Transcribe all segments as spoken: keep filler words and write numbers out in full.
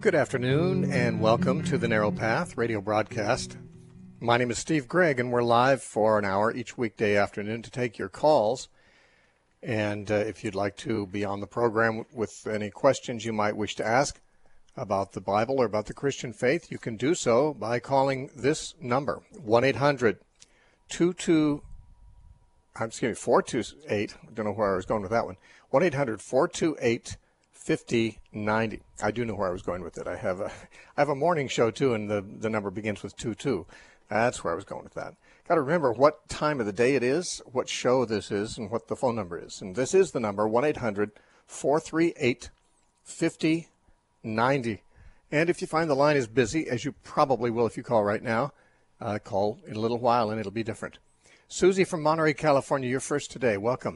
Good afternoon and welcome to the Narrow Path radio broadcast. My name is Steve Gregg and we're live for an hour each weekday afternoon to take your calls. And uh, if you'd like to be on the program with any questions you might wish to ask about the Bible or about the Christian faith, you can do so by calling this number, one eight hundred two two, excuse me, four two eight, I don't know where I was going with that one, one eight hundred four two eight fifty ninety. I do know where I was going with it. I have a I have a morning show too, and the, the number begins with two two. That's where I was going with that. Got to remember what time of the day it is, what show this is, and what the phone number is. And this is the number, one eight hundred four three eight fifty ninety. And if you find the line is busy, as you probably will if you call right now, uh, call in a little while and it'll be different. Susie from Monterey, California, you're first today. Welcome.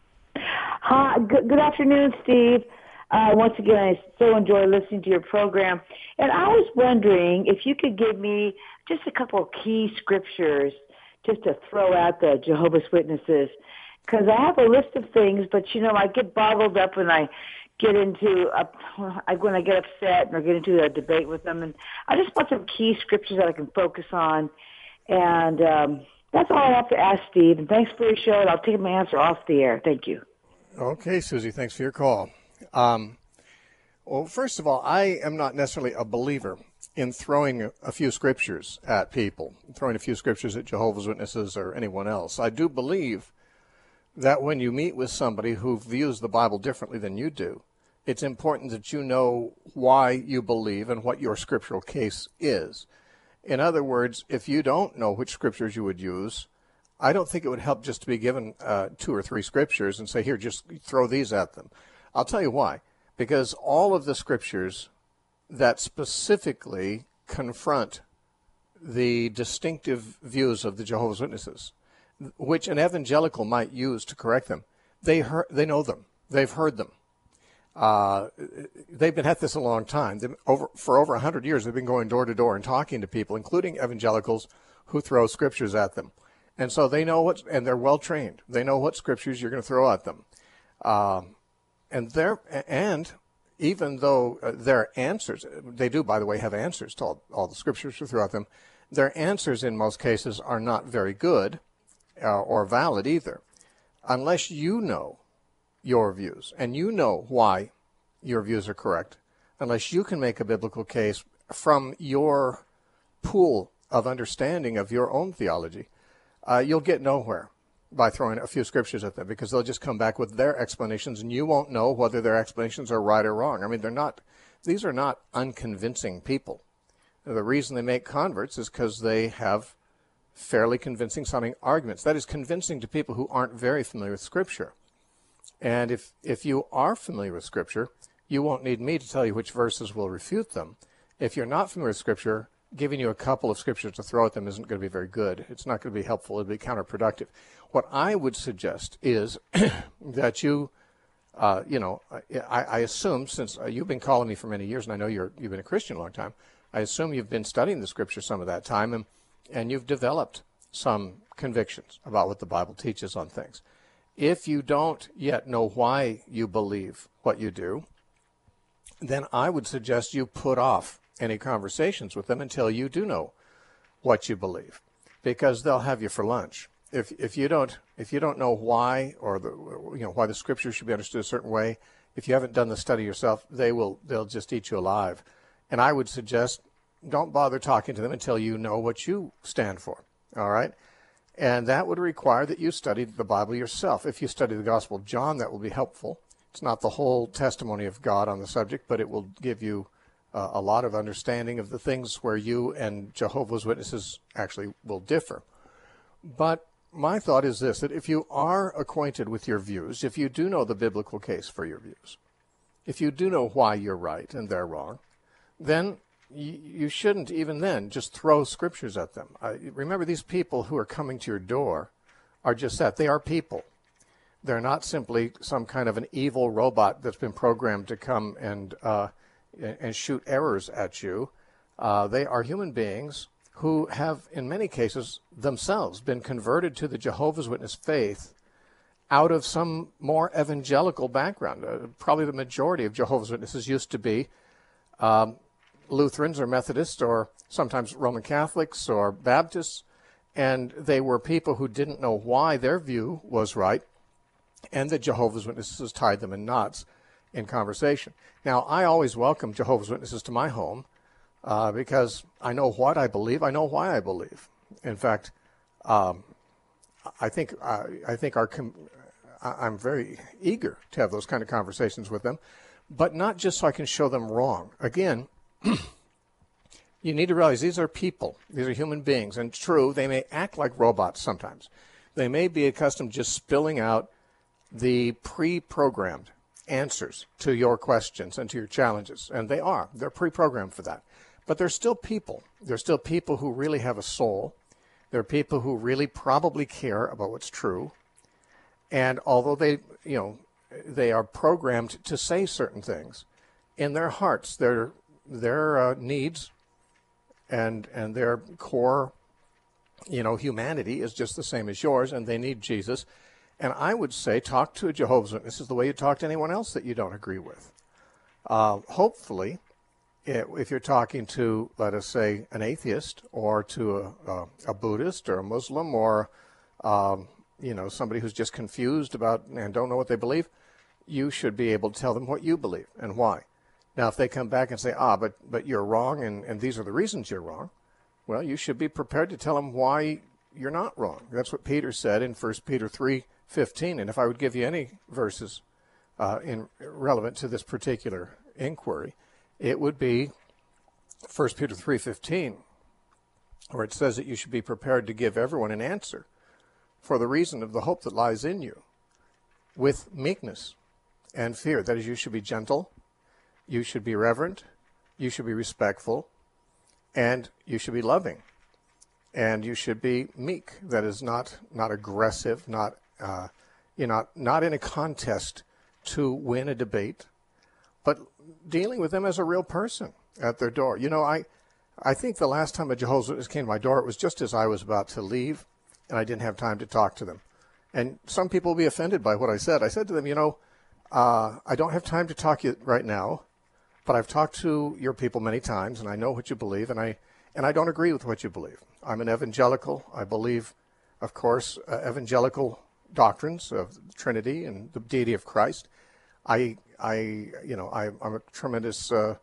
Hi. Good, good afternoon, Steve. Uh, once again, I so enjoy listening to your program. And I was wondering if you could give me just a couple of key scriptures just to throw at the Jehovah's Witnesses. Because I have a list of things, but, you know, I get bottled up when I get into, a, when I get upset or get into a debate with them. And I just want some key scriptures that I can focus on. And um, that's all I have to ask, Steve. And thanks for your show, and I'll take my answer off the air. Thank you. Okay, Susie, thanks for your call. Um, well, first of all, I am not necessarily a believer in throwing a, a few scriptures at people, throwing a few scriptures at Jehovah's Witnesses or anyone else. I do believe that when you meet with somebody who views the Bible differently than you do, it's important that you know why you believe and what your scriptural case is. In other words, if you don't know which scriptures you would use, I don't think it would help just to be given uh, two or three scriptures and say, here, just throw these at them. I'll tell you why. Because all of the scriptures that specifically confront the distinctive views of the Jehovah's Witnesses, which an evangelical might use to correct them, they heard, they know them. They've heard them. Uh, they've been at this a long time. They've, over, for over one hundred years, they've been going door to door and talking to people, including evangelicals who throw scriptures at them. And so they know what, and they're well trained. They know what scriptures you're going to throw at them. Um, And there, and even though uh, their answers, they do, by the way, have answers to all, all the scriptures throughout them, their answers in most cases are not very good uh, or valid either, unless you know your views and you know why your views are correct, unless you can make a biblical case from your pool of understanding of your own theology, uh, you'll get nowhere by throwing a few scriptures at them, because they'll just come back with their explanations and you won't know whether their explanations are right or wrong. I mean, they're not, these are not unconvincing people. The reason they make converts is because they have fairly convincing sounding arguments. That is convincing to people who aren't very familiar with Scripture. And if, if you are familiar with Scripture, you won't need me to tell you which verses will refute them. If you're not familiar with Scripture, giving you a couple of scriptures to throw at them isn't going to be very good. It's not going to be helpful. It'll be counterproductive. What I would suggest is that you, uh, you know, I, I assume, since uh, you've been calling me for many years, and I know you're, you've been a Christian a long time, I assume you've been studying the Scripture some of that time, and, and you've developed some convictions about what the Bible teaches on things. If you don't yet know why you believe what you do, then I would suggest you put off any conversations with them until you do know what you believe, because they'll have you for lunch. If if you don't if you don't know why, or the you know why the scripture should be understood a certain way, if you haven't done the study yourself, they will they'll just eat you alive. And I would suggest don't bother talking to them until you know what you stand for. All right? And that would require that you study the Bible yourself. If you study the Gospel of John, that will be helpful. It's not the whole testimony of God on the subject, but it will give you Uh, a lot of understanding of the things where you and Jehovah's Witnesses actually will differ. But my thought is this, that if you are acquainted with your views, if you do know the biblical case for your views, if you do know why you're right and they're wrong, then you, you shouldn't even then just throw scriptures at them. Uh, remember, these people who are coming to your door are just that. They are people. They're not simply some kind of an evil robot that's been programmed to come and uh, and shoot errors at you. Uh, they are human beings who have, in many cases, themselves been converted to the Jehovah's Witness faith out of some more evangelical background. Uh, probably the majority of Jehovah's Witnesses used to be um, Lutherans or Methodists or sometimes Roman Catholics or Baptists, and they were people who didn't know why their view was right, and the Jehovah's Witnesses tied them in knots in conversation. Now, I always welcome Jehovah's Witnesses to my home uh, because I know what I believe, I know why I believe. In fact, um, I think uh, I think our com- I'm very eager to have those kind of conversations with them, but not just so I can show them wrong. Again, you need to realize these are people. These are human beings. And true, they may act like robots sometimes. They may be accustomed to just spilling out the pre-programmed answers to your questions and to your challenges. And they are. They're pre-programmed for that. But they're still people. They're still people who really have a soul. They're people who really probably care about what's true. And although they, you know, they are programmed to say certain things, in their hearts, their their uh, needs and and their core, you know, humanity is just the same as yours, and they need Jesus. And I would say talk to a Jehovah's Witness is the way you talk to anyone else that you don't agree with. Uh, hopefully, it, if you're talking to, let us say, an atheist or to a, a, a Buddhist or a Muslim or, um, you know, somebody who's just confused about and don't know what they believe, you should be able to tell them what you believe and why. Now, if they come back and say, ah, but, but you're wrong and, and these are the reasons you're wrong, well, you should be prepared to tell them why you're not wrong. That's what Peter said in First Peter three fifteen. And if I would give you any verses uh, in, relevant to this particular inquiry, it would be First Peter three fifteen, where it says that you should be prepared to give everyone an answer for the reason of the hope that lies in you, with meekness and fear. That is, you should be gentle, you should be reverent, you should be respectful, and you should be loving. And you should be meek. That is, not not aggressive, not uh, you know, not, not in a contest to win a debate, but dealing with them as a real person at their door. You know, I I think the last time a Jehovah's Witness came to my door, it was just as I was about to leave, and I didn't have time to talk to them. And some people will be offended by what I said. I said to them, you know, uh, I don't have time to talk to you right now, but I've talked to your people many times, and I know what you believe, and I and I don't agree with what you believe. I'm an evangelical. I believe, of course, uh, evangelical doctrines of the Trinity and the deity of Christ. I, I, you know, I, I'm a tremendous uh,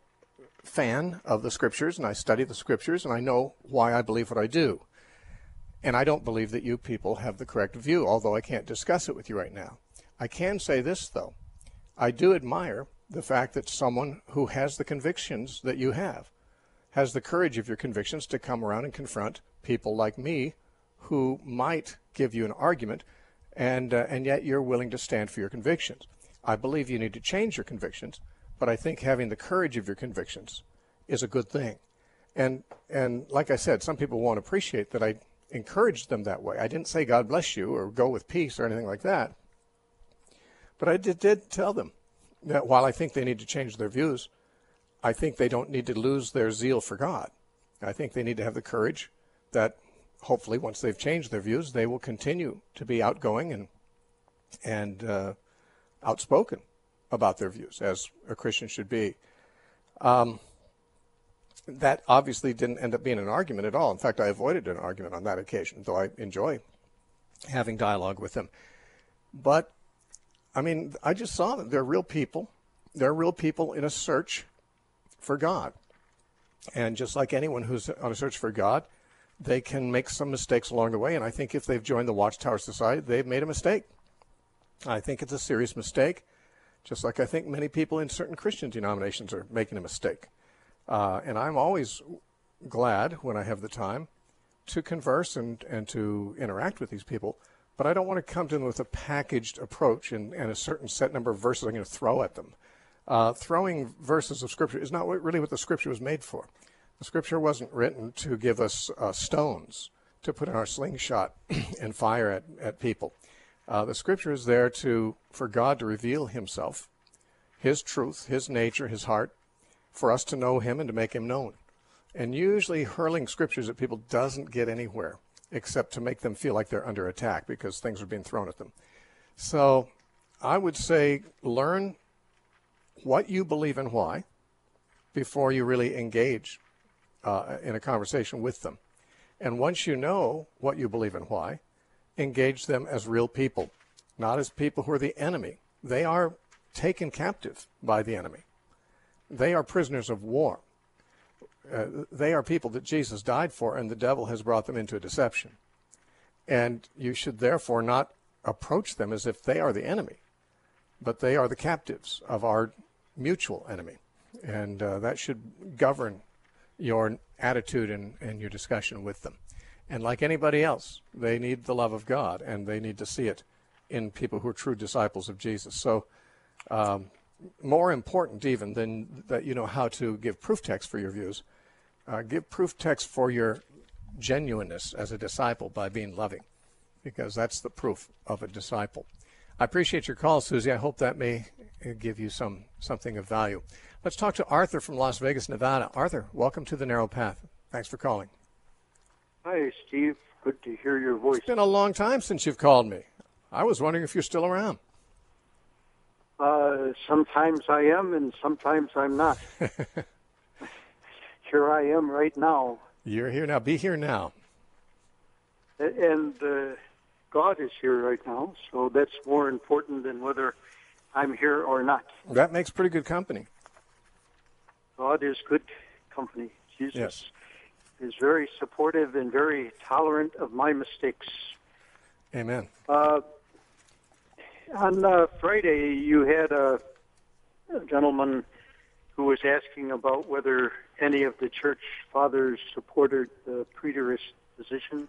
fan of the Scriptures, and I study the Scriptures, and I know why I believe what I do. And I don't believe that you people have the correct view, although I can't discuss it with you right now. I can say this, though. I do admire the fact that someone who has the convictions that you have has the courage of your convictions to come around and confront people like me who might give you an argument, and uh, and yet you're willing to stand for your convictions. I believe you need to change your convictions, but I think having the courage of your convictions is a good thing. And and like I said, some people won't appreciate that I encouraged them that way. I didn't say God bless you or go with peace or anything like that. But I did, did tell them that while I think they need to change their views, I think they don't need to lose their zeal for God. I think they need to have the courage that hopefully once they've changed their views, they will continue to be outgoing and and uh, outspoken about their views, as a Christian should be. Um, that obviously didn't end up being an argument at all. In fact, I avoided an argument on that occasion, though I enjoy having dialogue with them. But, I mean, I just saw them. They're real people. They're real people in a search for God. And just like anyone who's on a search for God, they can make some mistakes along the way. And I think if they've joined the Watchtower Society, they've made a mistake. I think it's a serious mistake, just like I think many people in certain Christian denominations are making a mistake. Uh, and I'm always glad when I have the time to converse and, and to interact with these people. But I don't want to come to them with a packaged approach and, and a certain set number of verses I'm going to throw at them. Uh, throwing verses of Scripture is not what, really what the Scripture was made for. The Scripture wasn't written to give us uh, stones to put in our slingshot and fire at, at people. Uh, the Scripture is there to for God to reveal Himself, His truth, His nature, His heart, for us to know Him and to make Him known. And usually hurling Scriptures at people doesn't get anywhere except to make them feel like they're under attack because things are being thrown at them. So I would say learn what you believe and why, before you really engage uh, in a conversation with them. And once you know what you believe and why, engage them as real people, not as people who are the enemy. They are taken captive by the enemy. They are prisoners of war. Uh, they are people that Jesus died for, and the devil has brought them into a deception. And you should therefore not approach them as if they are the enemy, but they are the captives of our mutual enemy. And uh, that should govern your attitude and, and your discussion with them. And like anybody else, they need the love of God, and they need to see it in people who are true disciples of Jesus. So um, more important even than that you know how to give proof text for your views, uh, give proof text for your genuineness as a disciple by being loving, because that's the proof of a disciple. I appreciate your call, Susie. I hope that may give you some something of value. Let's talk to Arthur from Las Vegas, Nevada. Arthur, welcome to The Narrow Path. Thanks for calling. Hi, Steve. Good to hear your voice. It's been a long time since you've called me. I was wondering if you're still around. Uh, sometimes I am, and sometimes I'm not. Here I am right now. You're here now. Be here now. And uh, God is here right now, so that's more important than whether I'm here or not. That makes pretty good company. God is good company. Jesus Yes. is very supportive and very tolerant of my mistakes. Amen. Uh, on uh, Friday, you had a, a gentleman who was asking about whether any of the church fathers supported the preterist position.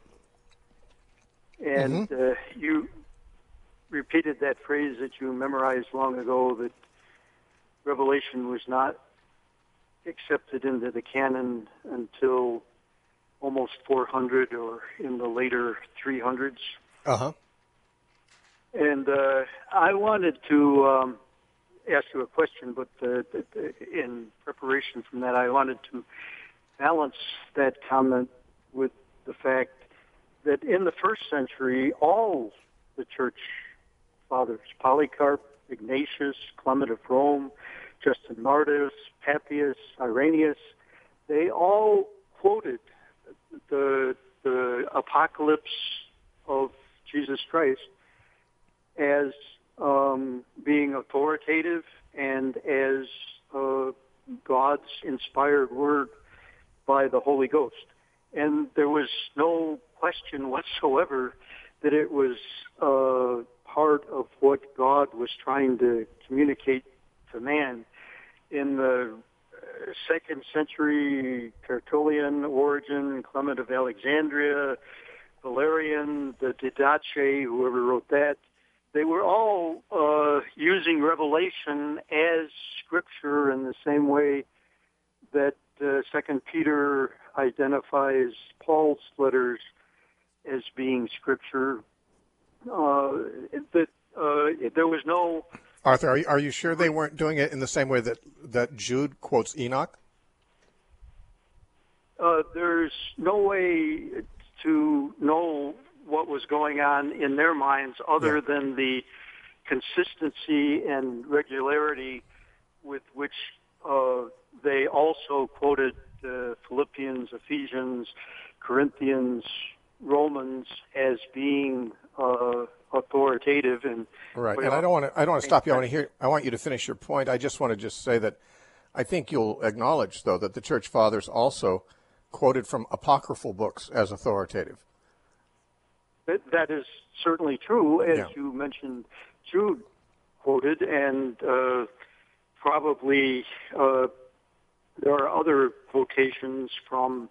And Mm-hmm. uh, you repeated that phrase that you memorized long ago, that Revelation was not accepted into the canon until almost four hundred or in the later three hundreds. Uh-huh. And uh, I wanted to um, ask you a question, but uh, in preparation from that, I wanted to balance that comment with the fact that in the first century, all the church fathers, Polycarp, Ignatius, Clement of Rome, Justin Martyrs, Papias, Irenaeus, they all quoted the the apocalypse of Jesus Christ as um, being authoritative and as uh, God's inspired word by the Holy Ghost. And there was no question whatsoever that it was uh, part of what God was trying to communicate to man. In the second century, Tertullian, Origen, Clement of Alexandria, Valerian, the Didache, whoever wrote that, they were all uh, using Revelation as Scripture in the same way that uh, Second Peter identifies Paul's letters as being Scripture. Uh, that uh, there was no... Arthur, are you, are you sure they weren't doing it in the same way that, that Jude quotes Enoch? Uh, there's no way to know what was going on in their minds other Yeah. than the consistency and regularity with which uh, they also quoted uh, Philippians, Ephesians, Corinthians, Romans as being uh, authoritative. And Right, and I don't want to. I don't want to stop you. I want to hear. I want you to finish your point. I just want to just say that I think you'll acknowledge, though, that the church fathers also quoted from apocryphal books as authoritative. That, that is certainly true, as Yeah. you mentioned. Jude quoted, and uh, probably uh, there are other quotations from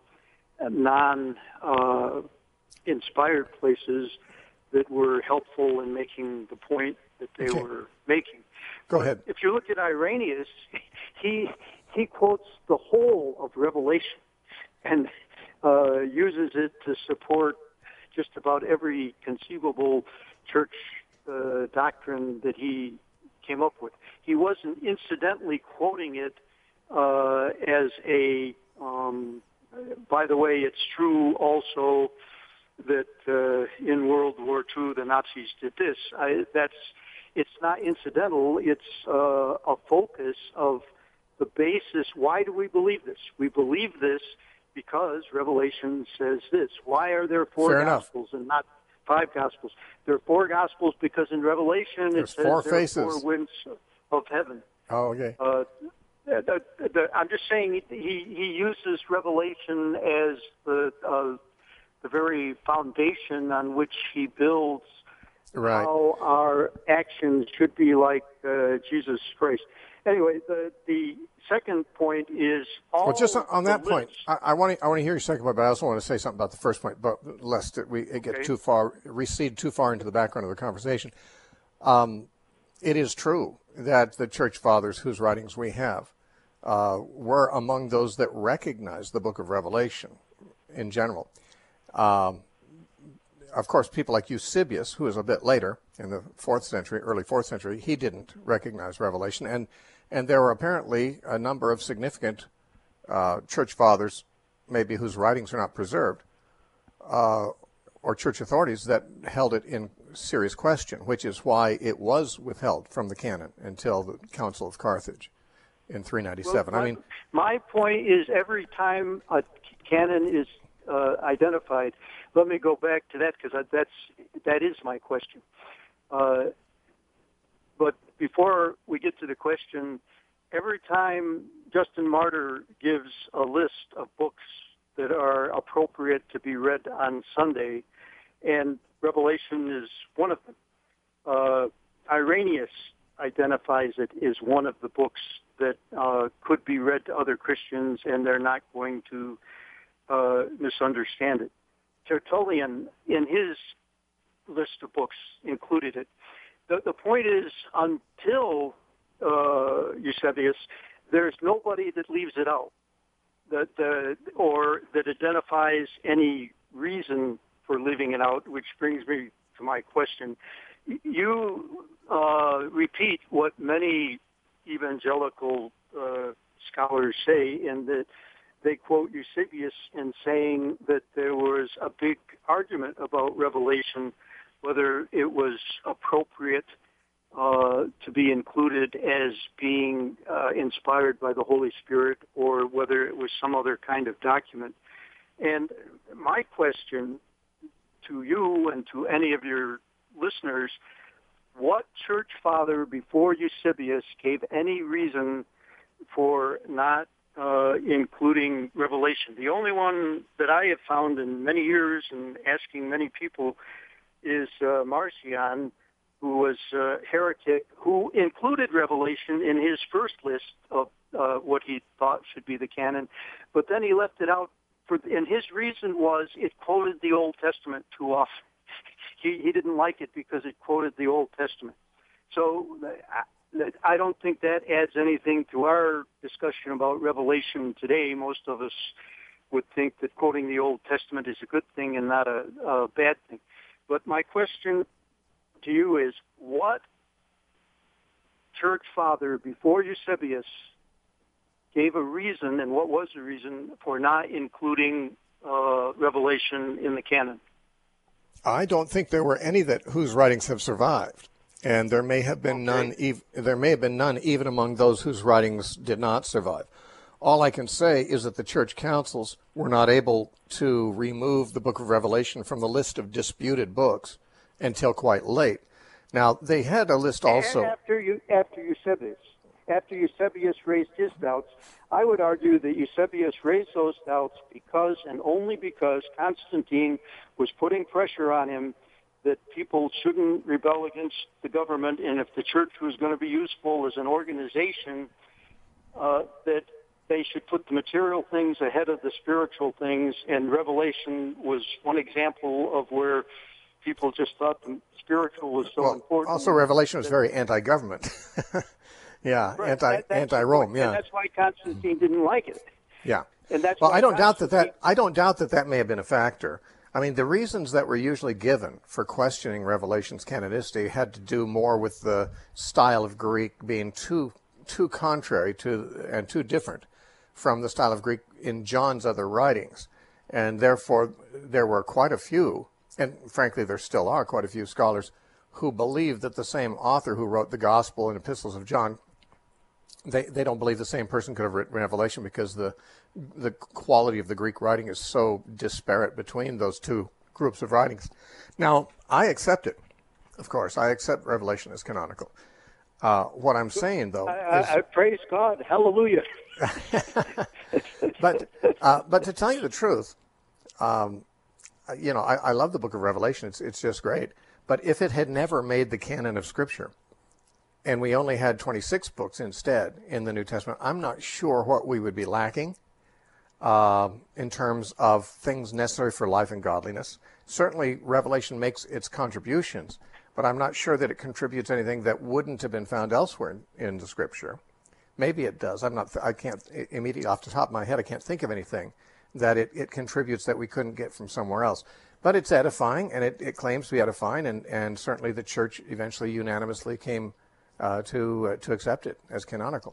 non-inspired uh, places that were helpful in making the point that they Okay. were making. Go But ahead. if you look at Irenaeus, he he quotes the whole of Revelation and uh, uses it to support just about every conceivable church uh, doctrine that he came up with. He wasn't incidentally quoting it uh, as a, um, by the way, it's true also that uh, in World War Two the Nazis did this. I, that's it's not incidental. It's uh, a focus of the basis. Why do we believe this? We believe this because Revelation says this. Why are there four Fair Gospels enough. and not five Gospels? There are four Gospels because in Revelation There's it says four there are faces. four winds of heaven. Oh, okay. Uh, the, the, the, I'm just saying he, he uses Revelation as the uh, the very foundation on which he builds Right. how our actions should be like uh, Jesus Christ. Anyway, the the second point is all. Well, just on, on the that point, lists- I, I want to I want to hear your second point, but I also want to say something about the first point, but lest it, we it get Okay. too far, recede too far into the background of the conversation. Um, it is true that the church fathers whose writings we have uh, were among those that recognized the book of Revelation in general. Um, of course, people like Eusebius, who is a bit later in the fourth century, early fourth century, he didn't recognize Revelation, and and there were apparently a number of significant uh, church fathers, maybe whose writings are not preserved, uh, or church authorities that held it in serious question, which is why it was withheld from the canon until the Council of Carthage in three ninety-seven. Well, I mean, my point is every time a canon is uh, identified, let me go back to that because that's that is my question. Uh, but before we get to the question, every time Justin Martyr gives a list of books that are appropriate to be read on Sunday, and Revelation is one of them. Uh, Irenaeus identifies it as one of the books that uh, could be read to other Christians, and they're not going to uh, misunderstand it. Tertullian, in his list of books, included it. The, the point is, until uh, Eusebius, there's nobody that leaves it out, that uh, or that identifies any reason for leaving it out, which brings me to my question. You uh, repeat what many evangelical uh, scholars say, in that they quote Eusebius in saying that there was a big argument about Revelation, whether it was appropriate uh, to be included as being uh, inspired by the Holy Spirit or whether it was some other kind of document. And my question to you and to any of your listeners, what church father before Eusebius gave any reason for not uh, including Revelation? The only one that I have found in many years and asking many people is uh, Marcion, who was a heretic, who included Revelation in his first list of uh, what he thought should be the canon, but then he left it out. For, and his reason was it quoted the Old Testament too often. He, he didn't like it because it quoted the Old Testament. So I, I don't think that adds anything to our discussion about Revelation today. Most of us would think that quoting the Old Testament is a good thing and not a, a bad thing. But my question to you is, what church father before Eusebius gave a reason, and what was the reason for not including uh, Revelation in the canon? I don't think there were any that whose writings have survived, and there may have been Okay. none. Ev- there may have been none even among those whose writings did not survive. All I can say is that the church councils were not able to remove the Book of Revelation from the list of disputed books until quite late. Now they had a list also. And after you, after Eusebius, after Eusebius raised his doubts, I would argue that Eusebius raised those doubts because and only because Constantine was putting pressure on him that people shouldn't rebel against the government, and if the church was going to be useful as an organization, uh, that they should put the material things ahead of the spiritual things, and Revelation was one example of where people just thought the spiritual was so Well, important. also Revelation is very anti-government. Yeah, Right. anti That- that's anti-Rome. the- Yeah, and that's why Constantine didn't like it. yeah. And that's Well, why I don't doubt that Constantine- that I don't doubt that that may have been a factor. I mean, the reasons that were usually given for questioning Revelation's canonicity had to do more with the style of Greek being too too contrary to and too different from the style of Greek in John's other writings, and therefore there were quite a few, and frankly there still are quite a few scholars who believe that the same author who wrote the Gospel and Epistles of John they they don't believe the same person could have written Revelation because the the quality of the Greek writing is so disparate between those two groups of writings. Now, I accept it. Of course, I accept Revelation as canonical. Uh, what I'm saying, though, I, is... I, I praise God. Hallelujah. but uh, but to tell you the truth, um, you know, I, I love the Book of Revelation. It's it's just great. But if it had never made the canon of Scripture, and we only had twenty-six books instead in the New Testament, I'm not sure what we would be lacking uh, in terms of things necessary for life and godliness. Certainly, Revelation makes its contributions, but I'm not sure that it contributes anything that wouldn't have been found elsewhere in, in the Scripture. Maybe it does. I'm not. I can't immediately off the top of my head. I can't think of anything that it, it contributes that we couldn't get from somewhere else. But it's edifying, and it, it claims to be edifying, and, and certainly the church eventually unanimously came uh, to uh, to accept it as canonical.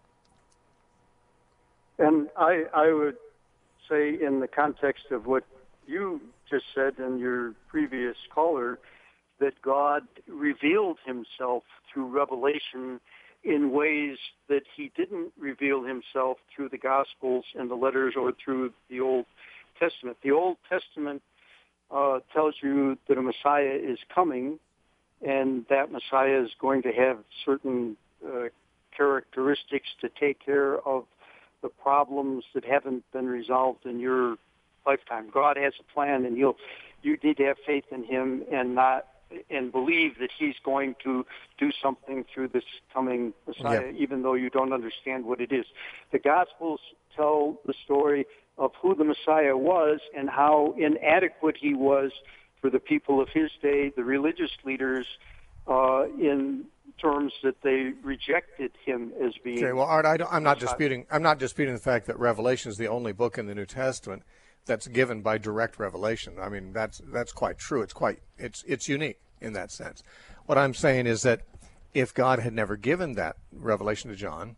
And I I would say, in the context of what you just said and your previous caller, that God revealed himself through revelation in ways that he didn't reveal himself through the Gospels and the letters or through the Old Testament. The Old Testament uh, tells you that a Messiah is coming, and that Messiah is going to have certain uh, characteristics to take care of the problems that haven't been resolved in your lifetime. God has a plan, and he'll, you need to have faith in him and not and believe that he's going to do something through this coming Messiah, yeah. even though you don't understand what it is. The Gospels tell the story of who the Messiah was and how inadequate he was for the people of his day, the religious leaders, uh, in terms that they rejected him as being. Okay, well, Art, I don't, I'm not disputing. I'm not disputing the fact that Revelation is the only book in the New Testament that's given by direct revelation. I mean, that's that's quite true. It's quite it's it's unique in that sense. What I'm saying is that if God had never given that revelation to John,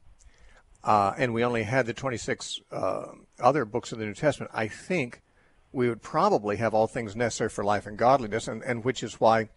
uh, and we only had the twenty-six uh, other books of the New Testament, I think we would probably have all things necessary for life and godliness, and, and which is why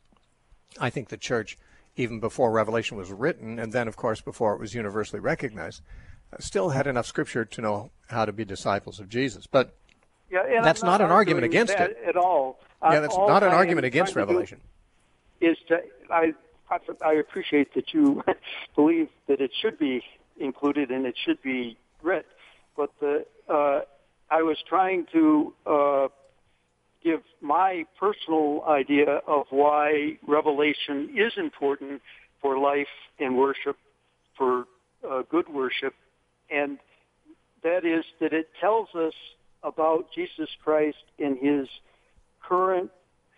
I think the church, even before Revelation was written, and then, of course, before it was universally recognized, still had enough Scripture to know how to be disciples of Jesus. But Yeah, and that's not, not an argument against that it at all. Yeah, uh, that's all not an I argument am against trying to do Revelation. Is to I I appreciate that you believe that it should be included and it should be read, but the uh, I was trying to uh, give my personal idea of why Revelation is important for life and worship, for uh, good worship, and that is that it tells us about Jesus Christ in his current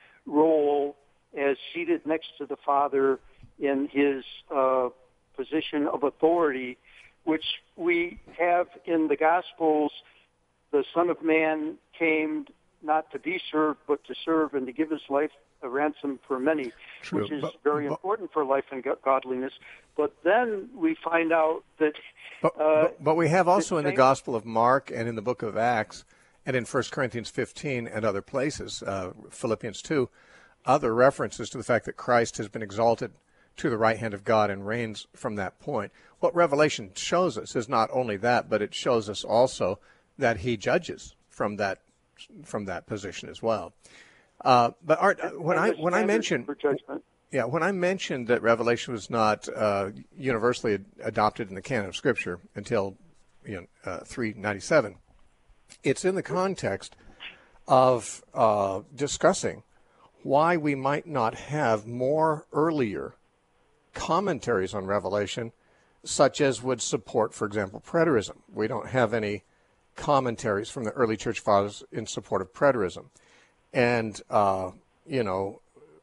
role as seated next to the Father in his uh, position of authority, which we have in the Gospels. The Son of Man came not to be served, but to serve and to give his life a ransom for many, True, which is but, very but, important for life and godliness. But then we find out that... But, uh, but, but we have also in the same, Gospel of Mark and in the book of Acts and in First Corinthians fifteen and other places, uh, Philippians two, other references to the fact that Christ has been exalted to the right hand of God and reigns from that point. What Revelation shows us is not only that, but it shows us also that he judges from that from that position as well. Uh, but Art, when I when I mentioned yeah when I mentioned that Revelation was not uh, universally ad- adopted in the canon of Scripture until you know uh, three ninety-seven, it's in the context of uh, discussing why we might not have more earlier commentaries on Revelation, such as would support, for example, preterism. We don't have any commentaries from the early church fathers in support of preterism. And, uh, you know,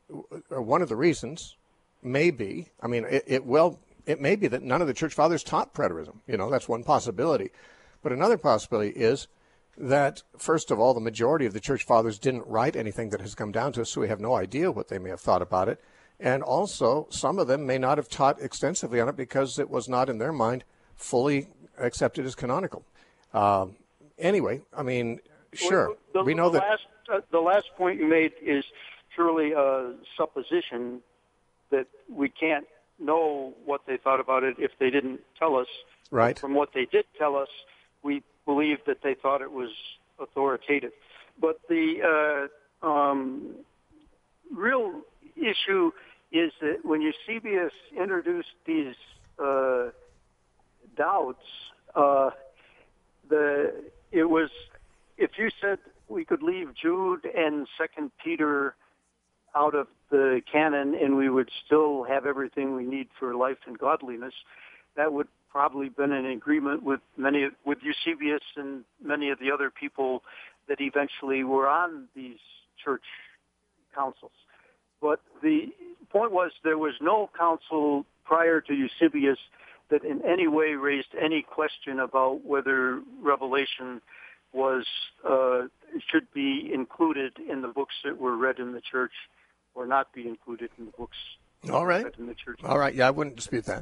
one of the reasons may be, I mean, it, it well, it may be that none of the church fathers taught preterism. You know, that's one possibility. But another possibility is that, first of all, the majority of the church fathers didn't write anything that has come down to us, so we have no idea what they may have thought about it. And also, some of them may not have taught extensively on it because it was not, in their mind, fully accepted as canonical. Um, anyway, I mean, sure, the, we know the that... Last, uh, the last point you made is purely a supposition that we can't know what they thought about it if they didn't tell us. Right. From what they did tell us, we believe that they thought it was authoritative. But the uh, um, real issue is that when Eusebius introduced these uh, doubts, uh, the it was if you said we could leave Jude and Second Peter out of the canon and we would still have everything we need for life and godliness, that would probably been in agreement with many with Eusebius and many of the other people that eventually were on these church councils. But the point was there was no council prior to Eusebius that in any way raised any question about whether Revelation was uh, should be included in the books that were read in the church or not be included in the books All right. read in the church. All right. Yeah, I wouldn't dispute that.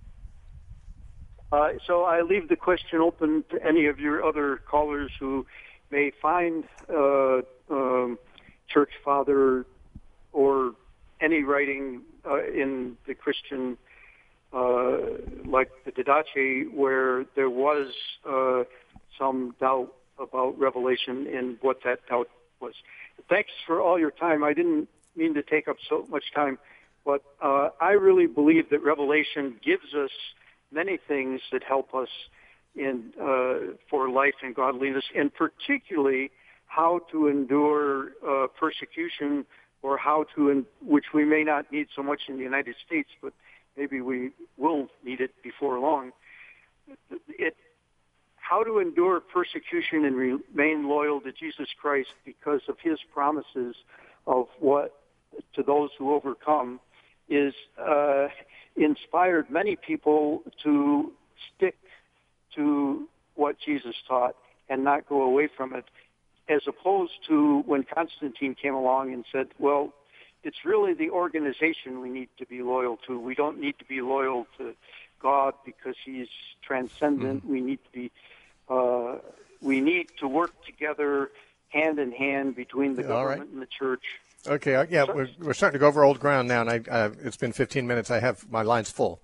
Uh, so I leave the question open to any of your other callers who may find uh, um, church father or any writing uh, in the Christian, uh, like the Didache, where there was uh, some doubt about Revelation and what that doubt was. Thanks for all your time. I didn't mean to take up so much time, but uh, I really believe that Revelation gives us many things that help us in uh, for life and godliness, and particularly how to endure uh, persecution, or how to, in, which we may not need so much in the United States, but maybe we will need it before long. It, how to endure persecution and remain loyal to Jesus Christ because of His promises of what to those who overcome is uh, inspired many people to stick to what Jesus taught and not go away from it, as opposed to when Constantine came along and said, well, it's really the organization we need to be loyal to. We don't need to be loyal to God because He's transcendent. Mm-hmm. We need to be, uh, we need to work together hand in hand between the All government right. and the church. Okay, uh, yeah, we're, we're starting to go over old ground now, and I, uh, it's been fifteen minutes. I have my lines full.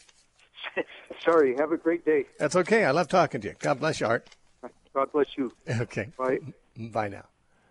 Sorry, have a great day. That's okay. I love talking to you. God bless you, Art. God bless you. Okay. Bye. Bye now.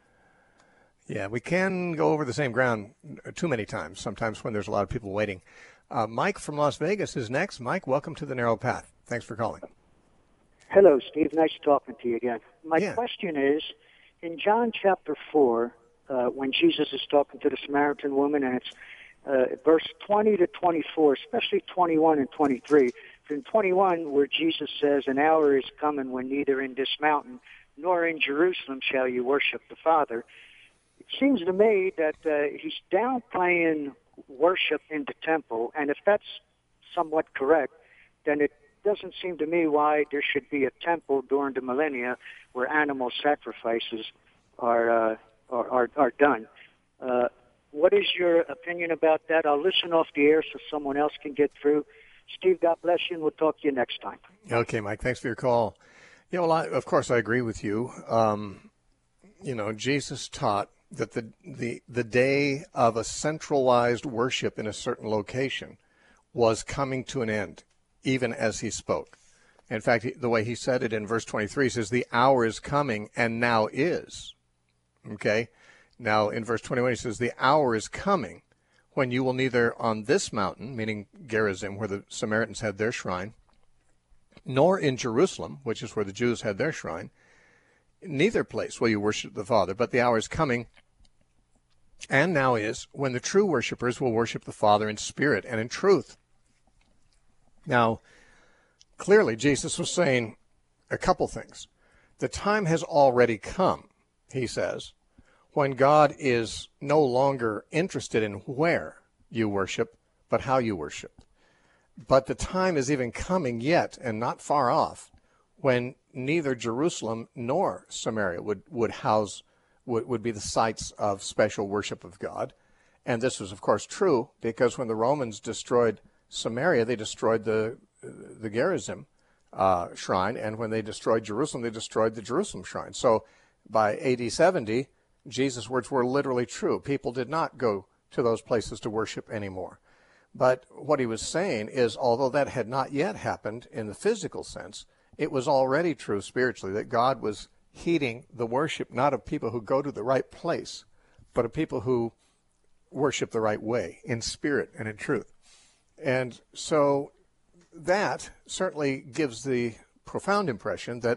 Yeah, we can go over the same ground too many times, sometimes when there's a lot of people waiting. Uh, Mike from Las Vegas is next. Mike, welcome to the Narrow Path. Thanks for calling. Hello, Steve. Nice talking to you again. My yeah. question is, in John chapter four, uh, when Jesus is talking to the Samaritan woman, and it's uh, verse twenty to twenty-four, especially twenty-one and twenty-three, in twenty-one, where Jesus says, an hour is coming when neither in this mountain nor in Jerusalem shall you worship the Father. It seems to me that uh, he's downplaying worship in the temple, and if that's somewhat correct, then it doesn't seem to me why there should be a temple during the millennia where animal sacrifices are uh, are, are, are done. Uh, what is your opinion about that? I'll listen off the air so someone else can get through. Steve, God bless you, and we'll talk to you next time. Okay, Mike, thanks for your call. Yeah, well, I, of course, I agree with you. Um, you know, Jesus taught that the, the the day of a centralized worship in a certain location was coming to an end, even as he spoke. In fact, the way he said it in verse twenty-three, he says, the hour is coming and now is. Okay? Now, in verse twenty-one, he says, the hour is coming when you will neither on this mountain, meaning Gerizim, where the Samaritans had their shrine, nor in Jerusalem, which is where the Jews had their shrine, neither place will you worship the Father, but the hour is coming, and now is, when the true worshipers will worship the Father in spirit and in truth. Now, clearly, Jesus was saying a couple things. The time has already come, he says, when God is no longer interested in where you worship, but how you worship. But the time is even coming yet, and not far off, when neither Jerusalem nor Samaria would, would house, would, would be the sites of special worship of God. And this was, of course, true, because when the Romans destroyed Samaria, they destroyed the, the Gerizim uh, shrine, and when they destroyed Jerusalem, they destroyed the Jerusalem shrine. So by A D seventy, Jesus' words were literally true. People did not go to those places to worship anymore. But what he was saying is, although that had not yet happened in the physical sense, it was already true spiritually that God was heeding the worship not of people who go to the right place, but of people who worship the right way, in spirit and in truth. And so that certainly gives the profound impression that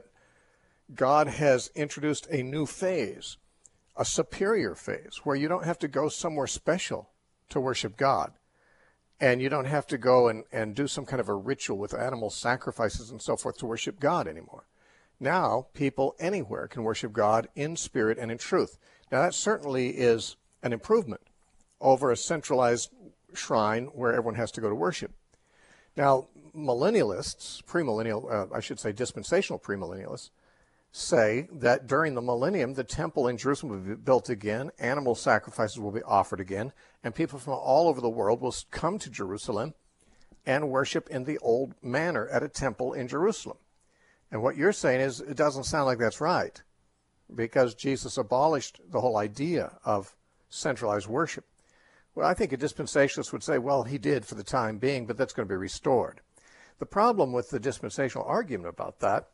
God has introduced a new phase, a superior phase, where you don't have to go somewhere special to worship God. And you don't have to go and, and do some kind of a ritual with animal sacrifices and so forth to worship God anymore. Now, people anywhere can worship God in spirit and in truth. Now, that certainly is an improvement over a centralized shrine where everyone has to go to worship. Now, millennialists, premillennial, uh, I should say dispensational premillennialists, say that during the millennium, the temple in Jerusalem will be built again, animal sacrifices will be offered again, and people from all over the world will come to Jerusalem and worship in the old manner at a temple in Jerusalem. And what you're saying is it doesn't sound like that's right, because Jesus abolished the whole idea of centralized worship. Well, I think a dispensationalist would say, well, he did for the time being, but that's going to be restored. The problem with the dispensational argument about that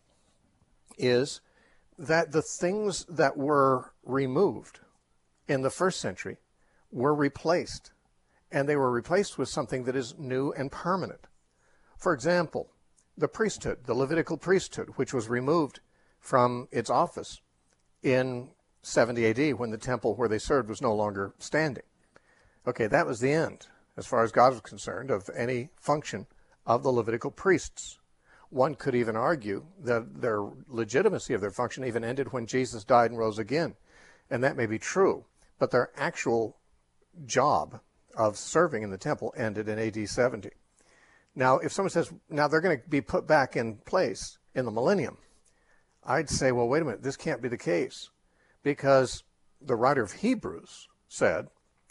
is that the things that were removed in the first century were replaced, and they were replaced with something that is new and permanent. For example, the priesthood, the Levitical priesthood, which was removed from its office in seventy A D when the temple where they served was no longer standing. Okay, that was the end, as far as God was concerned, of any function of the Levitical priests. One could even argue that their legitimacy of their function even ended when Jesus died and rose again. And that may be true, but their actual job of serving in the temple ended in A D seventy. Now, if someone says, now they're going to be put back in place in the millennium, I'd say, well, wait a minute, this can't be the case, because the writer of Hebrews said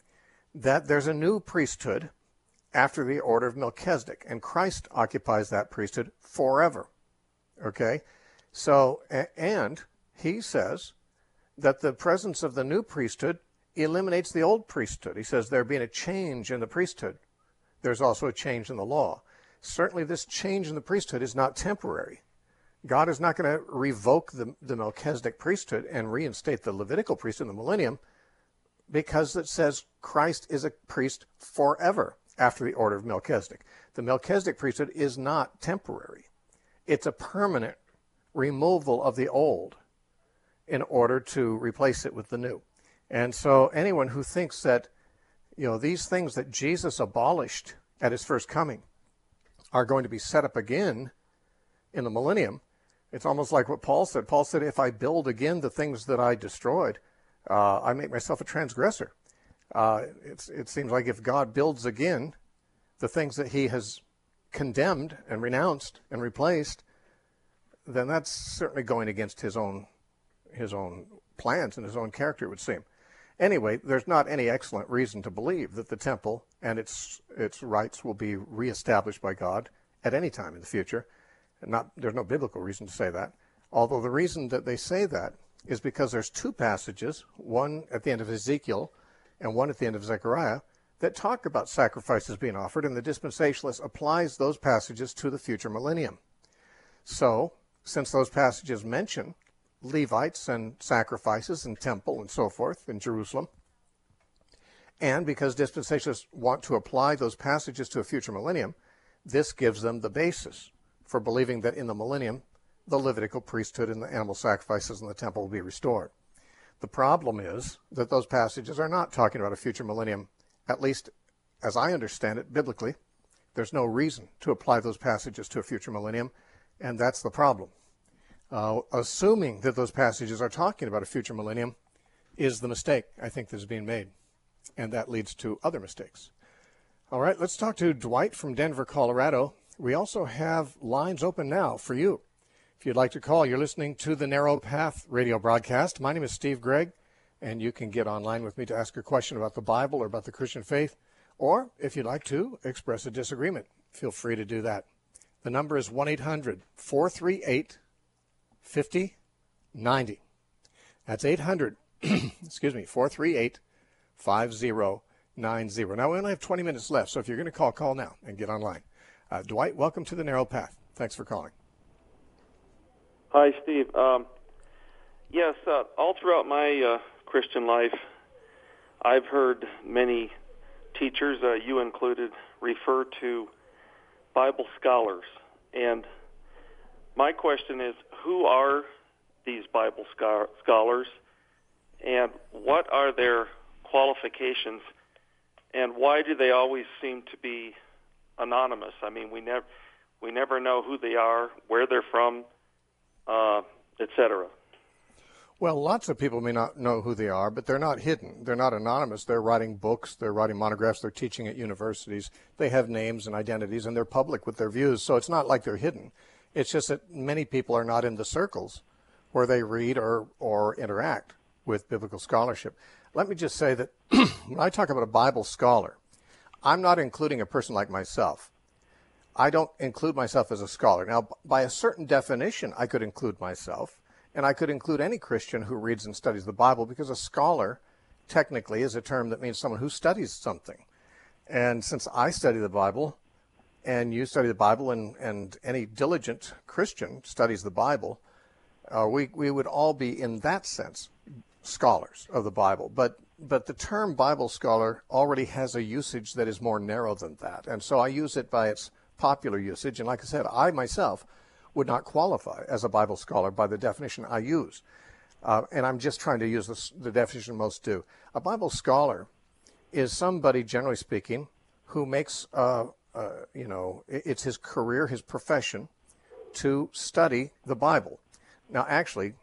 that there's a new priesthood after the order of Melchizedek, and Christ occupies that priesthood forever. Okay? So, and he says that the presence of the new priesthood eliminates the old priesthood. He says there being a change in the priesthood, there's also a change in the law. Certainly this change in the priesthood is not temporary. God is not going to revoke the, the Melchizedek priesthood and reinstate the Levitical priesthood in the millennium, because it says Christ is a priest forever after the order of Melchizedek. The Melchizedek priesthood is not temporary. It's a permanent removal of the old in order to replace it with the new. And so anyone who thinks that, you know, these things that Jesus abolished at his first coming are going to be set up again in the millennium, it's almost like what Paul said. Paul said, if I build again the things that I destroyed, uh, I make myself a transgressor. Uh, it's, it seems like if God builds again the things that he has condemned and renounced and replaced, then that's certainly going against his own his own plans and his own character, it would seem. Anyway, there's not any excellent reason to believe that the temple and its its rights will be reestablished by God at any time in the future. Not, there's no biblical reason to say that. Although the reason that they say that is because there's two passages, one at the end of Ezekiel and one at the end of Zechariah, that talk about sacrifices being offered, and the dispensationalist applies those passages to the future millennium. So, since those passages mention Levites and sacrifices and temple and so forth in Jerusalem, and because dispensationalists want to apply those passages to a future millennium, this gives them the basis for believing that in the millennium, the Levitical priesthood and the animal sacrifices in the temple will be restored. The problem is that those passages are not talking about a future millennium, at least as I understand it biblically. There's no reason to apply those passages to a future millennium, and that's the problem. Uh, assuming that those passages are talking about a future millennium is the mistake I think that is being made, and that leads to other mistakes. All right, let's talk to Dwight from Denver, Colorado. We also have lines open now for you. If you'd like to call, you're listening to the Narrow Path radio broadcast. My name is Steve Gregg, and you can get online with me to ask a question about the Bible or about the Christian faith, or if you'd like to express a disagreement, feel free to do that. The number is one eight hundred, four three eight, five oh nine oh. That's eight hundred, excuse me, four three eight, five oh nine zero. Now, we only have twenty minutes left, so if you're going to call, call now and get online. Uh, Dwight, welcome to The Narrow Path. Thanks for calling. Hi, Steve. Um, yes, uh, all throughout my uh, Christian life, I've heard many teachers, uh, you included, refer to Bible scholars. And my question is, who are these Bible scho- scholars, and what are their qualifications, and why do they always seem to be anonymous? I mean, we never we never know who they are, where they're from, uh, et cetera. Well, lots of people may not know who they are, but they're not hidden. They're not anonymous. They're writing books, they're writing monographs, they're teaching at universities. They have names and identities, and they're public with their views, so it's not like they're hidden. It's just that many people are not in the circles where they read or, or interact with biblical scholarship. Let me just say that when I talk about a Bible scholar, I'm not including a person like myself. I don't include myself as a scholar. Now, by a certain definition, I could include myself. And I could include any Christian who reads and studies the Bible, because a scholar technically is a term that means someone who studies something. And since I study the Bible, and you study the Bible, and, and any diligent Christian studies the Bible, uh, we, we would all be, in that sense, scholars of the Bible. But, but the term Bible scholar already has a usage that is more narrow than that. And so I use it by its popular usage. And like I said, I myself would not qualify as a Bible scholar by the definition I use. Uh, and I'm just trying to use this, the definition most do. A Bible scholar is somebody, generally speaking, who makes, uh, uh, you know, it's his career, his profession, to study the Bible. Now, actually,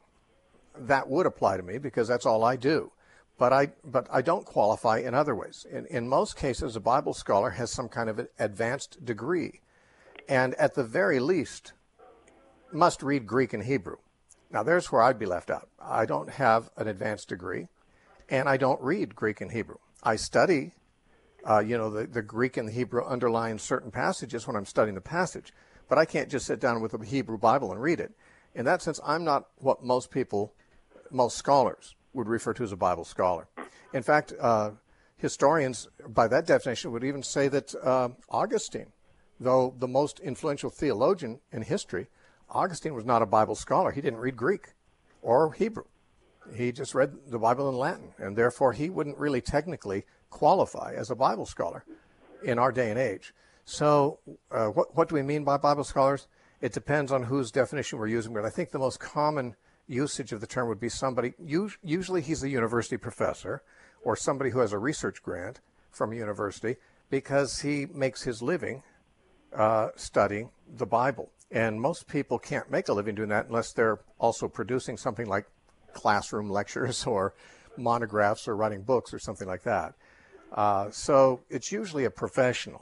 that would apply to me because that's all I do. But I, but I don't qualify in other ways. In, in most cases, a Bible scholar has some kind of an advanced degree. And at the very least, must read Greek and Hebrew. Now, there's where I'd be left out. I don't have an advanced degree, and I don't read Greek and Hebrew. I study, uh, you know, the, the Greek and the Hebrew underline certain passages when I'm studying the passage, but I can't just sit down with a Hebrew Bible and read it. In that sense, I'm not what most people, most scholars, would refer to as a Bible scholar. In fact, uh, historians, by that definition, would even say that uh, Augustine, though the most influential theologian in history, Augustine was not a Bible scholar. He didn't read Greek or Hebrew. He just read the Bible in Latin, and therefore he wouldn't really technically qualify as a Bible scholar in our day and age. So uh, what, what do we mean by Bible scholars? It depends on whose definition we're using, but I think the most common usage of the term would be somebody, usually he's a university professor or somebody who has a research grant from a university, because he makes his living uh, studying the Bible. And most people can't make a living doing that unless they're also producing something like classroom lectures or monographs or writing books or something like that. Uh, so it's usually a professional.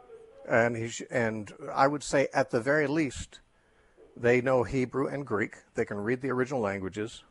And, he's, and I would say at the very least, they know Hebrew and Greek. They can read the original languages.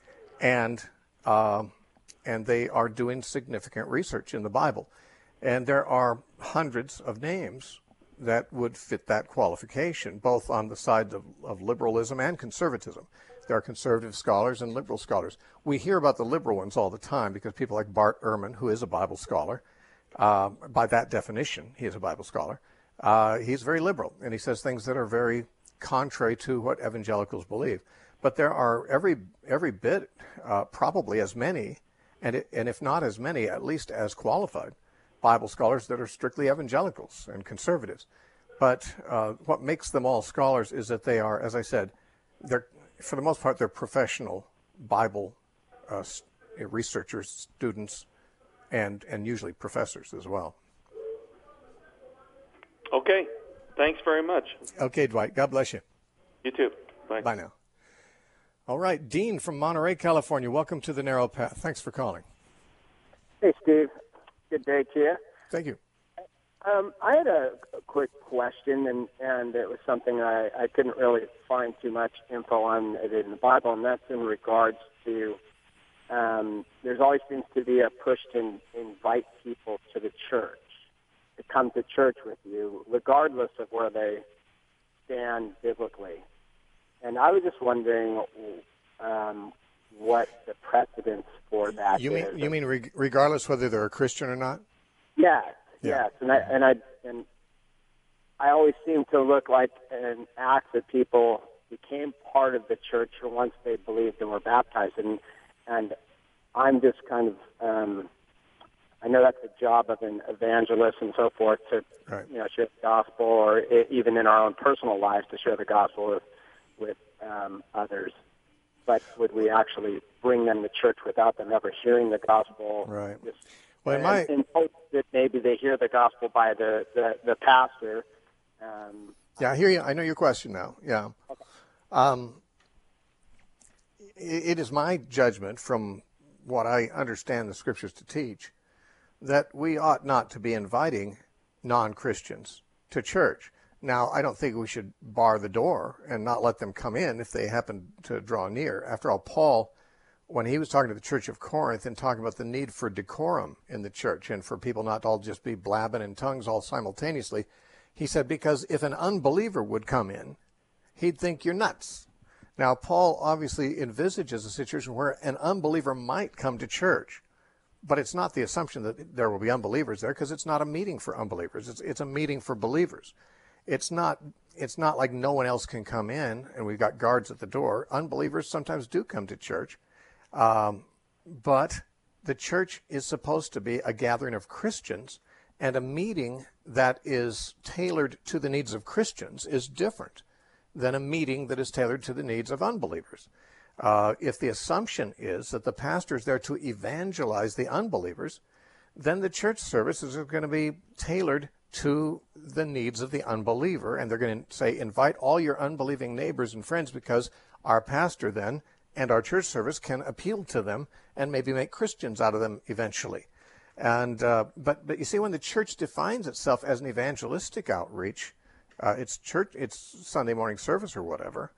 And, uh, and they are doing significant research in the Bible. And there are hundreds of names that would fit that qualification, both on the side of, of liberalism and conservatism. There are conservative scholars and liberal scholars. We hear about the liberal ones all the time because people like Bart Ehrman, who is a Bible scholar, uh, by that definition, he is a Bible scholar. Uh, he's very liberal, and he says things that are very contrary to what evangelicals believe. But there are every every bit, uh, probably as many, and, it, and if not as many, at least as qualified Bible scholars that are strictly evangelicals and conservatives. But uh, what makes them all scholars is that they are, as I said, they're, for the most part, they're professional Bible uh, researchers, students, and, and usually professors as well. Okay. Thanks very much. Okay, Dwight. God bless you. You too. Bye. Bye now. All right. Dean from Monterey, California. Welcome to The Narrow Path. Thanks for calling. Hey, Steve. Good day to you. Thank you. Um, I had a, a quick question, and, and it was something I, I couldn't really find too much info on it in the Bible, and that's in regards to um, there's always seems to be a push to in, invite people to the church, to come to church with you, regardless of where they stand biblically. And I was just wondering um, what the precedence for that you mean, is. You mean re- regardless whether they're a Christian or not? Yes, Yeah. yes, and I and I and I always seem to look like an act that people became part of the church once they believed and were baptized, and and I'm just kind of um, I know that's the job of an evangelist and so forth to Right. you know share the gospel, or I even in our own personal lives to share the gospel with with um, others. But would we actually bring them to church without them ever hearing the gospel? Right. Just, Well, in and, my and hope that maybe they hear the gospel by the, the, the pastor. Um, yeah, I hear you. I know your question now. Yeah. Okay. Um, it, it is my judgment from what I understand the scriptures to teach that we ought not to be inviting non-Christians to church. Now, I don't think we should bar the door and not let them come in if they happen to draw near. After all, Paul, when he was talking to the church of Corinth and talking about the need for decorum in the church and for people not to all just be blabbing in tongues all simultaneously, he said, because if an unbeliever would come in, he'd think you're nuts. Now, Paul obviously envisages a situation where an unbeliever might come to church, but it's not the assumption that there will be unbelievers there, because it's not a meeting for unbelievers. It's, it's a meeting for believers. It's not, it's not like no one else can come in and we've got guards at the door. Unbelievers sometimes do come to church, um, but the church is supposed to be a gathering of Christians, and a meeting that is tailored to the needs of Christians is different than a meeting that is tailored to the needs of unbelievers. Uh, if the assumption is that the pastor is there to evangelize the unbelievers, then the church services are going to be tailored to the needs of the unbeliever, and they're going to say, invite all your unbelieving neighbors and friends, because our pastor then and our church service can appeal to them and maybe make Christians out of them eventually. And uh, but but you see, when the church defines itself as an evangelistic outreach, uh, it's church, it's Sunday morning service or whatever,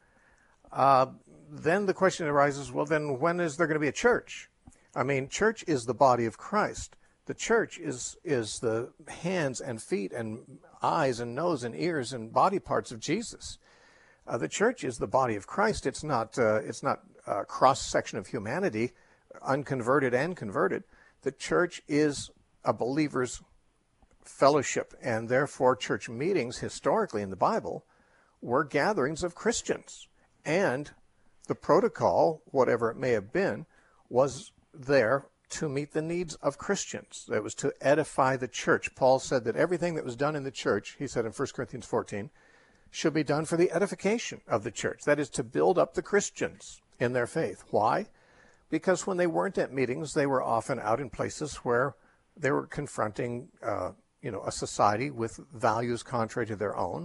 uh, then the question arises, well, then when is there going to be a church? I mean, church is the body of Christ. The church is is the hands and feet and eyes and nose and ears and body parts of Jesus. Uh, the church is the body of Christ. It's not uh, it's not a cross section of humanity, unconverted and converted. The church is a believer's fellowship, and therefore church meetings historically in the Bible were gatherings of Christians, and the protocol, whatever it may have been, was there to meet the needs of Christians. It was to edify the church. Paul said that everything that was done in the church, he said in First Corinthians fourteen, should be done for the edification of the church. That is, to build up the Christians in their faith. Why? Because when they weren't at meetings, they were often out in places where they were confronting uh, you know, a society with values contrary to their own.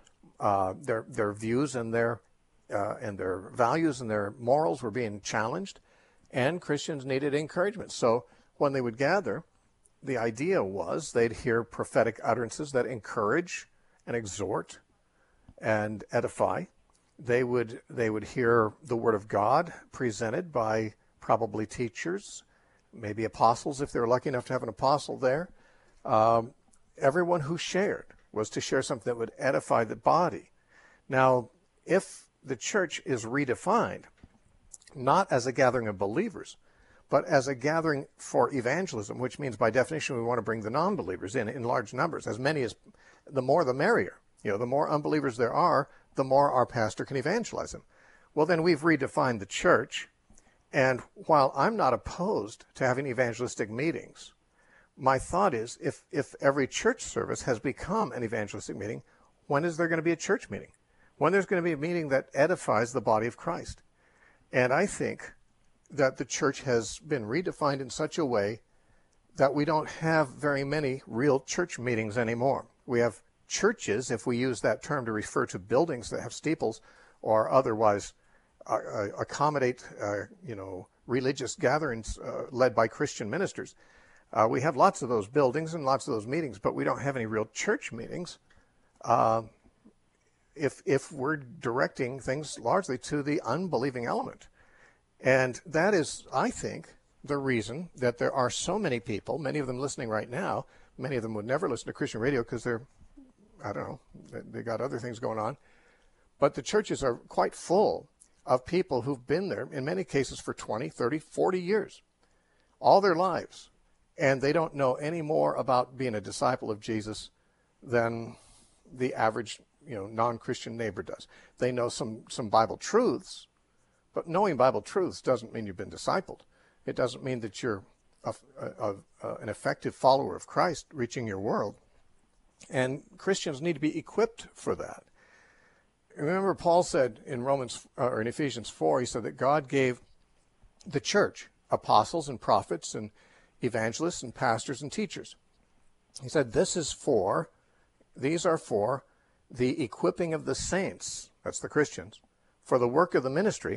Uh, their their views and their uh, and their values and their morals were being challenged, and Christians needed encouragement. So when they would gather, the idea was they'd hear prophetic utterances that encourage and exhort and edify. They would they would hear the Word of God presented by probably teachers, maybe apostles if they were lucky enough to have an apostle there. Um, everyone who shared was to share something that would edify the body. Now, if the church is redefined, not as a gathering of believers, but as a gathering for evangelism, which means by definition we want to bring the non-believers in in large numbers, as many as, the more the merrier. You know, the more unbelievers there are, the more our pastor can evangelize them. Well, then we've redefined the church, and while I'm not opposed to having evangelistic meetings, my thought is, if, if every church service has become an evangelistic meeting, when is there going to be a church meeting? When there's going to be a meeting that edifies the body of Christ? And I think that the church has been redefined in such a way that we don't have very many real church meetings anymore. We have churches, if we use that term to refer to buildings that have steeples or otherwise uh, uh, accommodate, uh, you know, religious gatherings uh, led by Christian ministers. Uh, we have lots of those buildings and lots of those meetings, but we don't have any real church meetings uh, if if we're directing things largely to the unbelieving element. And that is, I think, the reason that there are so many people, many of them listening right now. Many of them would never listen to Christian radio because they're, I don't know, they got other things going on. But the churches are quite full of people who've been there, in many cases, for twenty, thirty, forty years, all their lives. and they don't know any more about being a disciple of Jesus than the average, you know, non-Christian neighbor does. They know some, some Bible truths, but knowing Bible truths doesn't mean you've been discipled. It doesn't mean that you're a, a, a, an effective follower of Christ reaching your world. And Christians need to be equipped for that. Remember, Paul said in Romans uh, or in Ephesians four, he said that God gave the church apostles and prophets and evangelists and pastors and teachers. He said, this is for, these are for the equipping of the saints, that's the Christians, for the work of the ministry,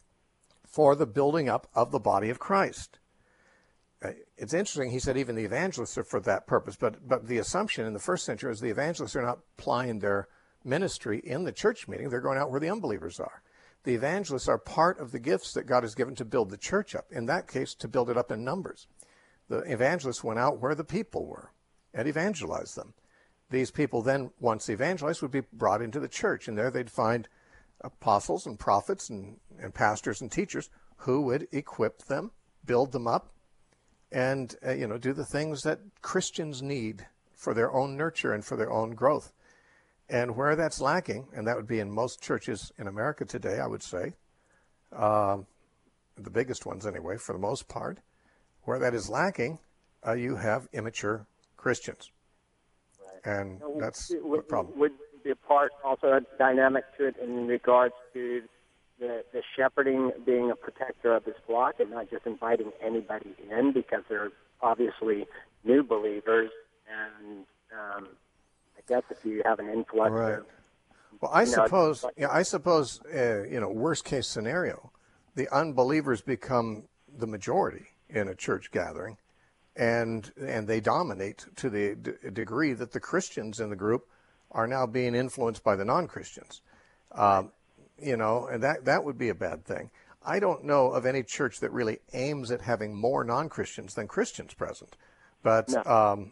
for the building up of the body of Christ. Uh, it's interesting, he said even the evangelists are for that purpose, but, but the assumption in the first century is the evangelists are not plying their ministry in the church meeting, they're going out where the unbelievers are. The evangelists are part of the gifts that God has given to build the church up, in that case to build it up in numbers. The evangelists went out where the people were and evangelized them. These people then, once evangelized, would be brought into the church, and there they'd find apostles and prophets and, and pastors and teachers who would equip them, build them up, and uh, you know, do the things that Christians need for their own nurture and for their own growth. And where that's lacking, and that would be in most churches in America today, I would say, um, the biggest ones anyway, for the most part, where that is lacking, uh, you have immature Christians. Right. And that's would, the problem. Would be a part, also a dynamic to it in regards to the, the shepherding being a protector of his flock and not just inviting anybody in, because they're obviously new believers, and um, I guess if you have an influx right. of, well, I you know, suppose, yeah, I suppose, uh, you know, worst case scenario, the unbelievers become the majority in a church gathering, and and they dominate to the d- degree that the Christians in the group are now being influenced by the non-Christians. Um, you know, and that that would be a bad thing. I don't know of any church that really aims at having more non-Christians than Christians present, but. No. Um,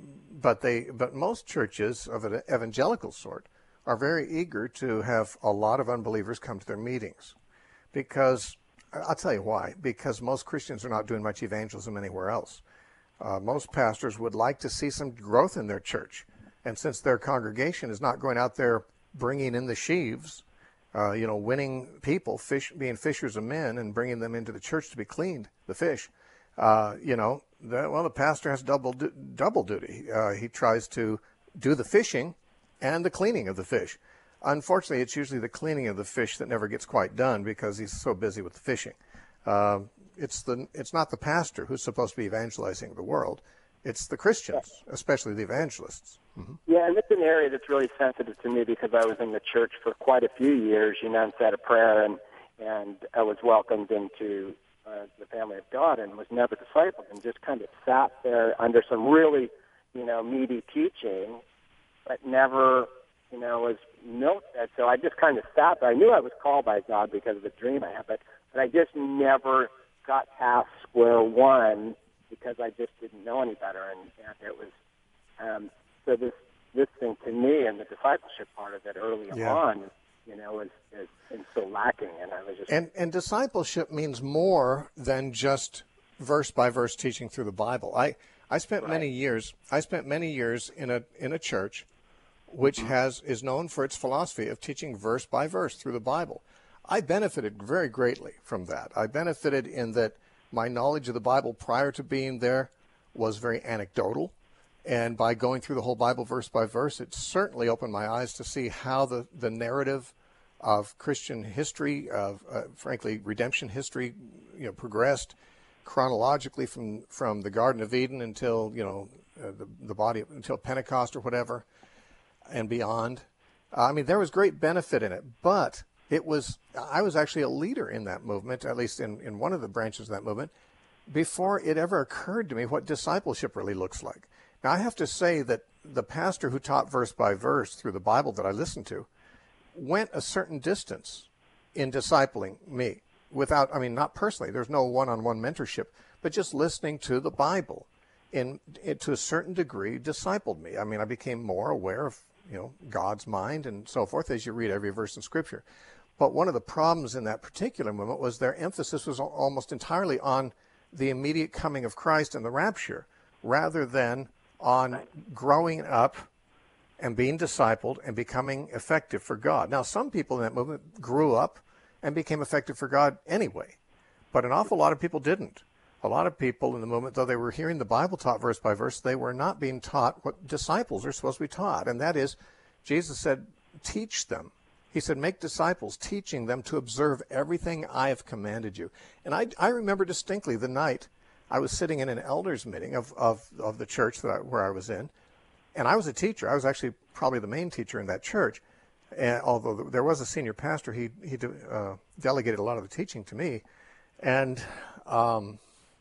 But they, but most churches of an evangelical sort are very eager to have a lot of unbelievers come to their meetings, because I'll tell you why. Because most Christians are not doing much evangelism anywhere else. Uh, most pastors would like to see some growth in their church, and since their congregation is not going out there bringing in the sheaves, uh, you know, winning people, fish, being fishers of men, and bringing them into the church to be cleaned, the fish, uh, you know. The, well, the pastor has double du- double duty. Uh, he tries to do the fishing and the cleaning of the fish. Unfortunately, it's usually the cleaning of the fish that never gets quite done because he's so busy with the fishing. Uh, it's the it's not the pastor who's supposed to be evangelizing the world. It's the Christians, especially the evangelists. Mm-hmm. Yeah, and it's an area that's really sensitive to me because I was in the church for quite a few years, you know, and said a prayer, and and I was welcomed into Uh, the family of God, and was never discipled, and just kind of sat there under some really, you know, meaty teaching, but never, you know, was milk fed. So I just kind of sat there. I knew I was called by God because of the dream I had, but, but I just never got past square one because I just didn't know any better, and, and it was, um, so this, this thing to me and the discipleship part of it early yeah. on, you know, is, is, is so lacking, and I was just... And, and discipleship means more than just verse-by-verse teaching through the Bible. I, I spent right. many years, I spent many years in a, in a church which mm-hmm. has, is known for its philosophy of teaching verse-by-verse through the Bible. I benefited very greatly from that. I benefited in that my knowledge of the Bible prior to being there was very anecdotal. And by going through the whole Bible verse by verse, it certainly opened my eyes to see how the, the narrative of Christian history, of uh, frankly redemption history, you know, progressed chronologically from, from the Garden of Eden until, you know, uh, the, the body, until Pentecost or whatever, and beyond. Uh, I mean, there was great benefit in it, but it was, I was actually a leader in that movement, at least in, in one of the branches of that movement, before it ever occurred to me what discipleship really looks like. Now, I have to say that the pastor who taught verse by verse through the Bible that I listened to went a certain distance in discipling me without, I mean, not personally. There's no one-on-one mentorship, but just listening to the Bible in, it, to a certain degree, discipled me. I mean, I became more aware of, you know, God's mind and so forth as you read every verse in Scripture. But one of the problems in that particular moment was their emphasis was almost entirely on the immediate coming of Christ and the rapture, rather than on right. growing up and being discipled and becoming effective for God. Now, some people in that movement grew up and became effective for God anyway, but an awful lot of people didn't. A lot of people in the movement, though they were hearing the Bible taught verse by verse, they were not being taught what disciples are supposed to be taught, and that is, Jesus said, teach them. He said, make disciples, teaching them to observe everything I have commanded you. And I, I remember distinctly the night I was sitting in an elders meeting of, of, of the church that I, where I was in, and I was a teacher. I was actually probably the main teacher in that church. And although there was a senior pastor, he, he uh, delegated a lot of the teaching to me. And um,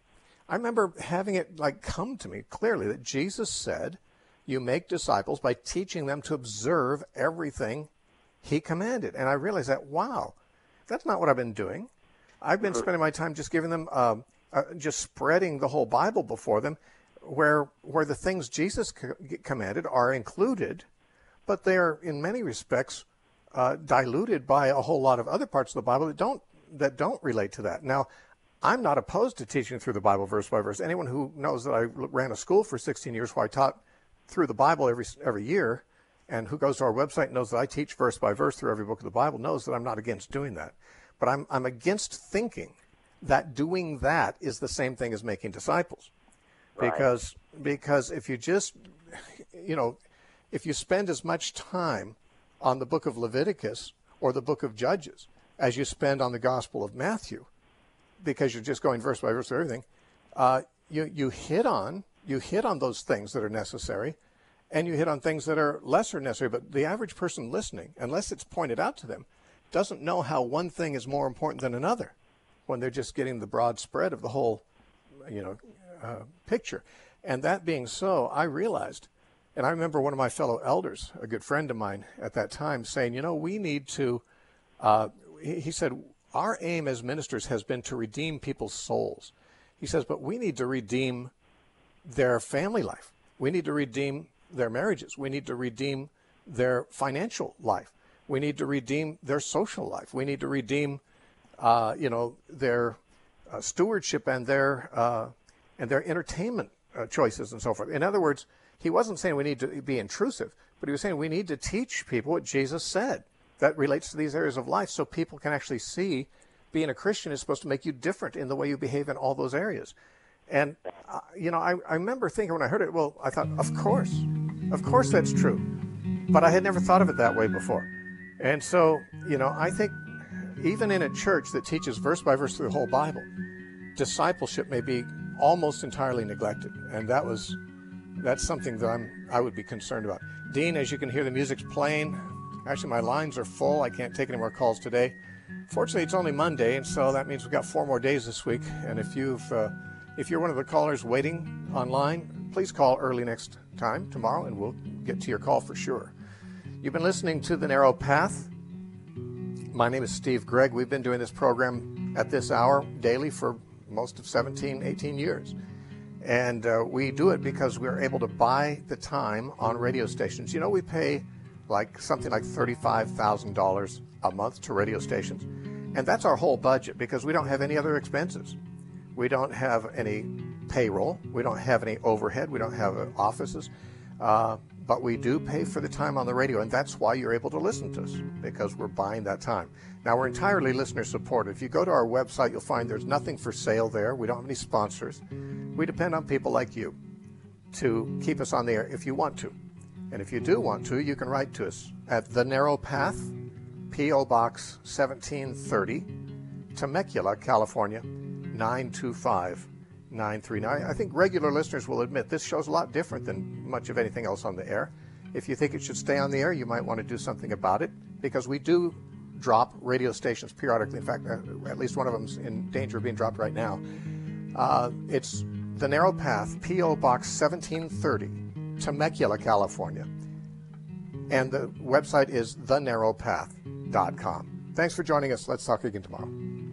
I remember having it like come to me clearly that Jesus said, you make disciples by teaching them to observe everything he commanded. And I realized that, wow, that's not what I've been doing. I've been spending my time just giving them, uh, uh, just spreading the whole Bible before them, where where the things Jesus co- commanded are included, but they are in many respects uh, diluted by a whole lot of other parts of the Bible that don't that don't relate to that. Now, I'm not opposed to teaching through the Bible verse by verse. Anyone who knows that I ran a school for sixteen years where I taught through the Bible every every year, and who goes to our website and knows that I teach verse by verse through every book of the Bible, knows that I'm not against doing that. But I'm I'm against thinking that doing that is the same thing as making disciples. Right. Because because if you just, you know, if you spend as much time on the book of Leviticus or the book of Judges as you spend on the Gospel of Matthew, because you're just going verse by verse through everything, uh, you you hit on you hit on those things that are necessary, and you hit on things that are lesser necessary. But the average person listening, unless it's pointed out to them, doesn't know how one thing is more important than another when they're just getting the broad spread of the whole, you know, uh, picture. And that being so, I realized, and I remember one of my fellow elders, a good friend of mine at that time, saying, you know, we need to, uh, he, he said, our aim as ministers has been to redeem people's souls. He says, but we need to redeem their family life. We need to redeem their marriages. We need to redeem their financial life. We need to redeem their social life. We need to redeem, uh, you know, their uh, stewardship and their uh, and their entertainment uh, choices and so forth. In other words, he wasn't saying we need to be intrusive, but he was saying we need to teach people what Jesus said. That relates to these areas of life, so people can actually see being a Christian is supposed to make you different in the way you behave in all those areas. And, uh, you know, I, I remember thinking when I heard it, well, I thought, of course, of course that's true. But I had never thought of it that way before. And so, you know, I think even in a church that teaches verse by verse through the whole Bible, discipleship may be almost entirely neglected. And that was, that's something that I'm, I would be concerned about. Dean, as you can hear, the music's playing. Actually, my lines are full. I can't take any more calls today. Fortunately, it's only Monday, and so that means we've got four more days this week. And if you've, uh, if you're one of the callers waiting online, please call early next time, tomorrow, and we'll get to your call for sure. You've been listening to The Narrow Path. My name is Steve Gregg. We've been doing this program at this hour daily for most of seventeen, eighteen years. And uh, we do it because we're able to buy the time on radio stations. You know, we pay like something like thirty-five thousand dollars a month to radio stations. And that's our whole budget because we don't have any other expenses. We don't have any payroll. We don't have any overhead. We don't have uh, offices. Uh, but we do pay for the time on the radio, and that's why you're able to listen to us, because we're buying that time. Now, we're entirely listener supported. If you go to our website, you'll find there's nothing for sale there. We don't have any sponsors. We depend on people like you to keep us on the air if you want to. And if you do want to, you can write to us at The Narrow Path, P O Box seventeen thirty, Temecula, California, nine two five nine three nine. I think regular listeners will admit this show's a lot different than much of anything else on the air. If you think it should stay on the air, you might want to do something about it, because we do drop radio stations periodically. In fact, at least one of them's in danger of being dropped right now. Uh, it's The Narrow Path, P O Box seventeen thirty, Temecula, California. And the website is the narrow path dot com. Thanks for joining us. Let's talk again tomorrow.